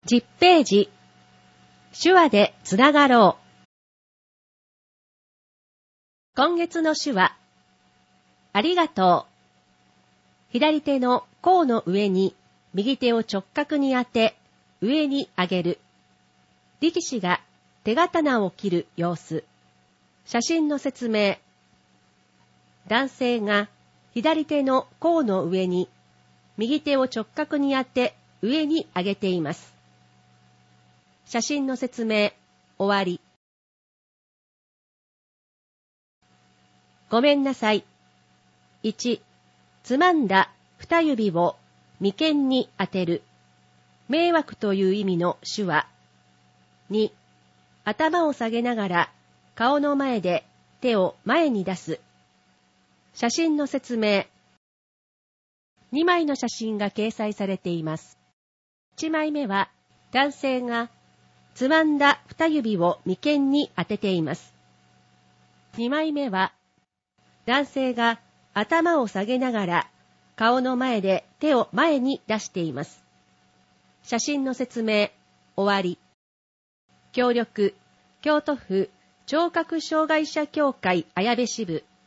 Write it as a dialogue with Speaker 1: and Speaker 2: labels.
Speaker 1: 10ページ、手話でつながろう。今月の手話、ありがとう。左手の甲の上に右手を直角に当て、上に上げる。力士が手刀を切る様子。写真の説明。男性が左手の甲の上に右手を直角に当て、上に上げています。写真の説明、終わり。ごめんなさい。1、つまんだ二指を眉間に当てる。迷惑という意味の手話。2、頭を下げながら顔の前で手を前に出す。写真の説明。2枚の写真が掲載されています。1枚目は男性がつまんだ二指を眉間に当てています。2枚目は男性が頭を下げながら顔の前で手を前に出しています。写真の説明、終わり。協力、京都府聴覚障害者協会綾部支部。